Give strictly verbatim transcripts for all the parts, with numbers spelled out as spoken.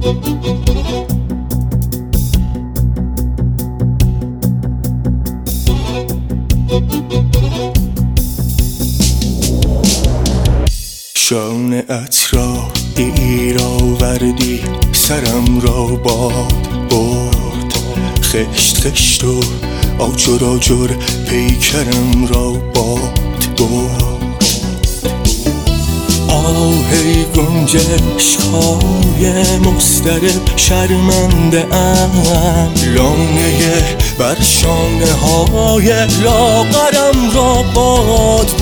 شانه ات را دیر آوردی، سرم را باد برد. خشت خشت و آجر آجر پیکرم را باد برد. آهی گنجشک های مضطرب شرمنده ام، لانه بر شانه های لاغرم را باد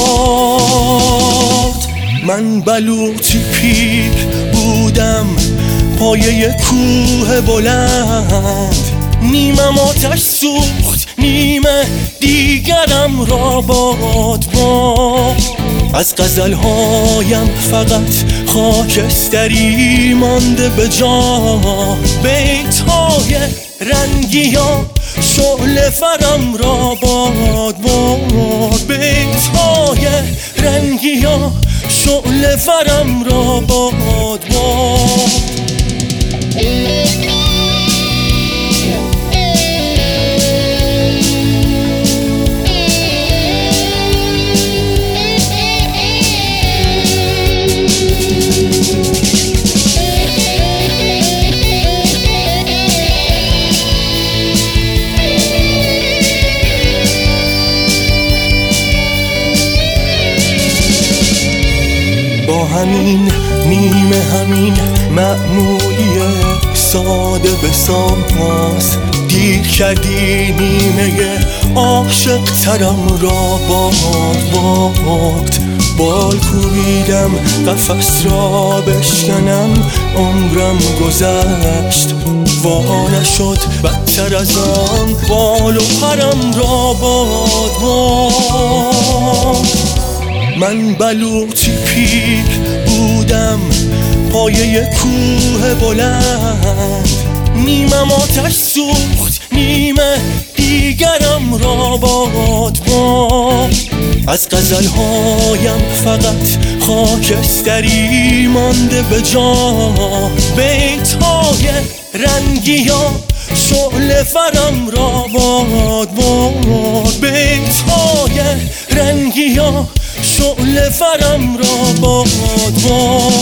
باد. من بلوطی پیر بودم پایه کوه بلند، نیمم آتش سوخت نیمه دیگرم را باد باد. از غزلهایم فقط خاکستری مانده به جا، بیت‌های رنگی ها شعله فرم را باد باد. بیت‌های رنگی ها شعله فرم را باد باد. با همین نیمه همین معمولی ساده به ساز، دیر کردی نیمه عاشق ترم را باد باد. بال کوبیدم قفس را بشکنم، عمرم گذشت وا نشد بدتر از آن، بال و پرم را باد باد. من بلوطی پیر بودم پایه کوه بلند، نیمم آتش سوخت نیمه دیگرم را باد باد. از غزلهایم فقط خاکستری مانده به جا، بیت‌های رنگی ها شعله فرم را باد باد. بیت‌های رنگی ها شعله فرم را باد باد.